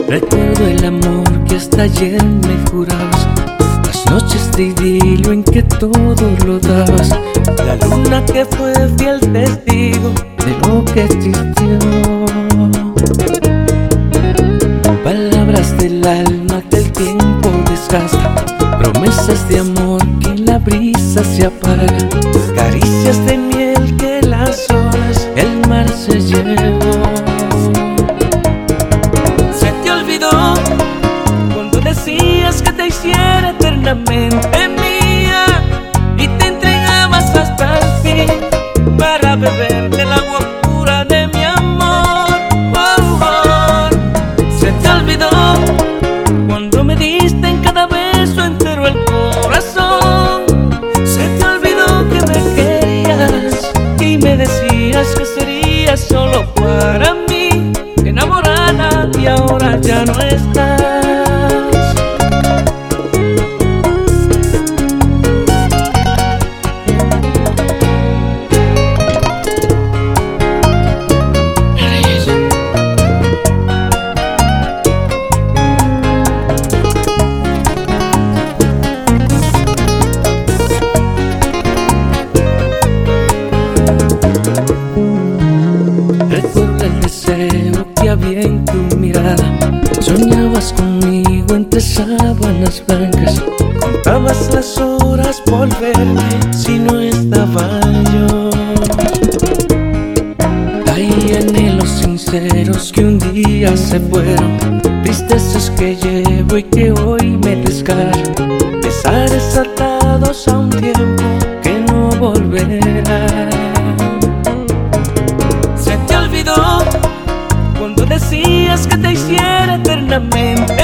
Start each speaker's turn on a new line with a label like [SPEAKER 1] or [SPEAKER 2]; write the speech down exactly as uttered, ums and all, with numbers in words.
[SPEAKER 1] Recuerdo el amor que hasta ayer me jurabas, las noches de idilio en que todo lo dabas, la luna que fue fiel testigo de lo que existió. Palabras del alma que el tiempo desgasta, promesas de amor que en la brisa se apagan, caricias de miel que las olas el mar se llevó. Se te olvidó cuando decías que te hiciera eternamente mía y te entregabas hasta el fin para beber del agua pura de mi amor. Oh, oh. Se te olvidó cuando me diste en cada beso entero el corazón. Se te olvidó que me querías y me decías que serías solo para mí, enamorada, y ahora ya no estás. Recuerda el deseo que había en tu mirada, soñabas conmigo entre sábanas blancas, contabas las horas por verme si no estaba yo. Hay anhelos sinceros que un día se fueron, tristezas que llevo y que hoy me desgarran, pesares atados a un tiempo que no volverá. Cuando decías que te hiciera eternamente